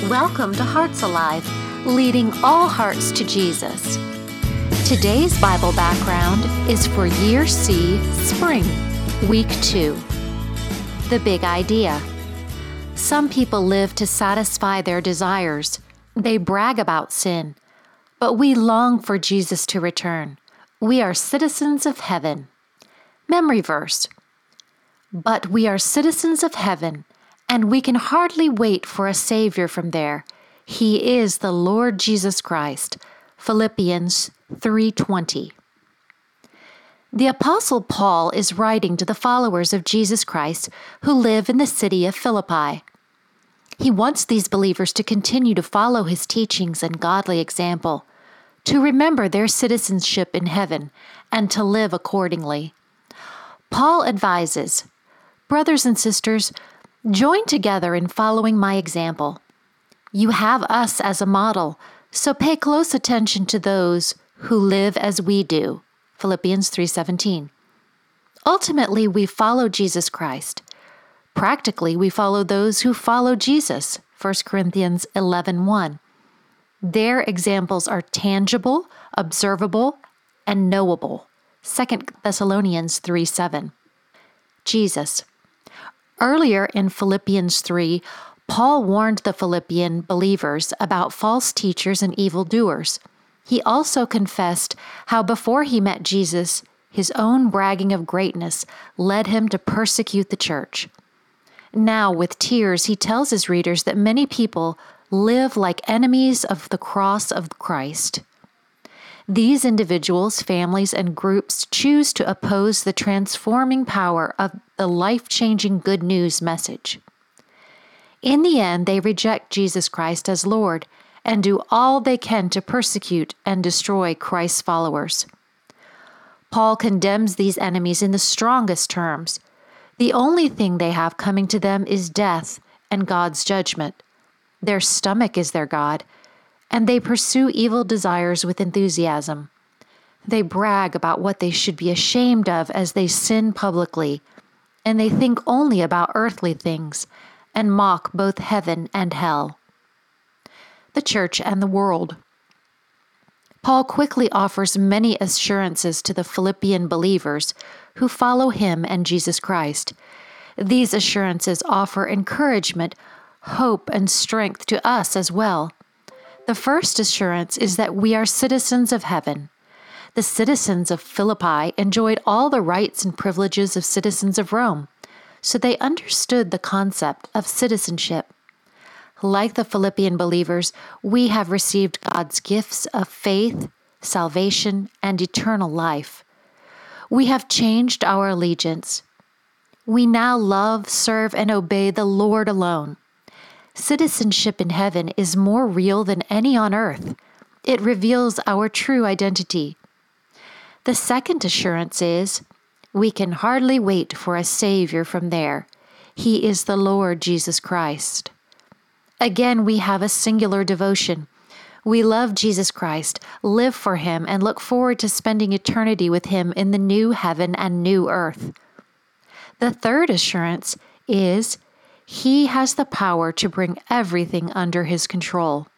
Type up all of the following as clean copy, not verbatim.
Welcome to Hearts Alive, leading all hearts to Jesus. Today's Bible background is for Year C, Spring, Week 2. The Big Idea. Some people live to satisfy their desires. They brag about sin. But we long for Jesus to return. We are citizens of heaven. Memory verse. But we are citizens of heaven, and we can hardly wait for a Savior from there. He is the Lord Jesus Christ. Philippians 3:20. The Apostle Paul is writing to the followers of Jesus Christ who live in the city of Philippi. He wants these believers to continue to follow his teachings and godly example, to remember their citizenship in heaven, and to live accordingly. Paul advises, "Brothers and sisters, join together in following my example. You have us as a model, so pay close attention to those who live as we do." Philippians 3:17. Ultimately, we follow Jesus Christ. Practically, we follow those who follow Jesus. 1 Corinthians 11:1. Their examples are tangible, observable, and knowable. 2 Thessalonians 3:7. Jesus. Earlier in Philippians 3, Paul warned the Philippian believers about false teachers and evildoers. He also confessed how before he met Jesus, his own bragging of greatness led him to persecute the church. Now, with tears, he tells his readers that many people live like enemies of the cross of Christ. These individuals, families, and groups choose to oppose the transforming power of the life-changing good news message. In the end, they reject Jesus Christ as Lord and do all they can to persecute and destroy Christ's followers. Paul condemns these enemies in the strongest terms. The only thing they have coming to them is death and God's judgment. Their stomach is their God, and they pursue evil desires with enthusiasm. They brag about what they should be ashamed of as they sin publicly, and they think only about earthly things and mock both heaven and hell. The church and the world. Paul quickly offers many assurances to the Philippian believers who follow him and Jesus Christ. These assurances offer encouragement, hope, and strength to us as well. The first assurance is that we are citizens of heaven. The citizens of Philippi enjoyed all the rights and privileges of citizens of Rome, so they understood the concept of citizenship. Like the Philippian believers, we have received God's gifts of faith, salvation, and eternal life. We have changed our allegiance. We now love, serve, and obey the Lord alone. Citizenship in heaven is more real than any on earth. It reveals our true identity. The second assurance is, we can hardly wait for a Savior from there. He is the Lord Jesus Christ. Again, we have a singular devotion. We love Jesus Christ, live for Him, and look forward to spending eternity with Him in the new heaven and new earth. The third assurance is, He has the power to bring everything under His control.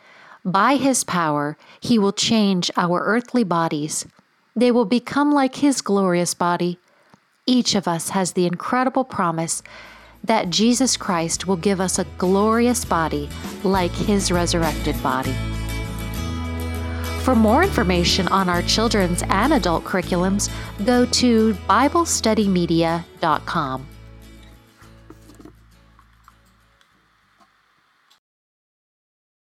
By His power, He will change our earthly bodies. They will become like His glorious body. Each of us has the incredible promise that Jesus Christ will give us a glorious body like His resurrected body. For more information on our children's and adult curriculums, go to BibleStudyMedia.com.